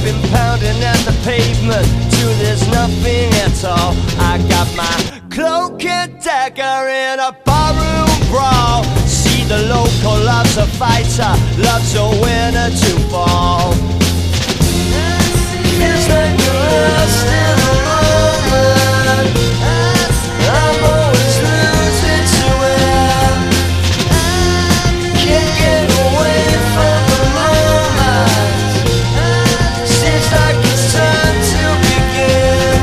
been pounding at the pavement till there's nothing at all. I got my cloak and dagger in a barroom brawl. See, the local loves a fighter, loves a winner to fall. Feels like you're lost in a moment. I'm always losing to it. Can't get away from the moment. Seems like it's time to begin.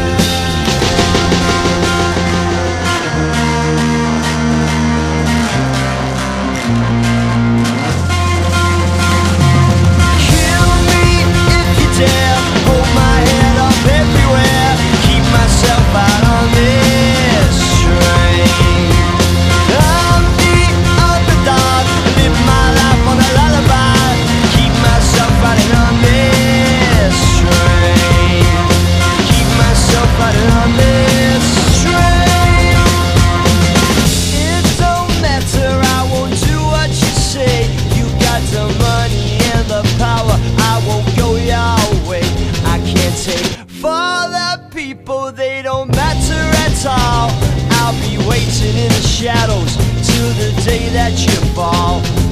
Kill me if you dare. Hold my head up everywhere. Keep myself out on this train. I'm the underdog. Live my life on a lullaby. Keep myself riding on this train. Keep myself riding on this train. It don't matter, I won't do what you say. You got the money and the power, I won't go your way. I can't take for the people, they don't matter at all. I'll be waiting in the shadows till the day that you fall.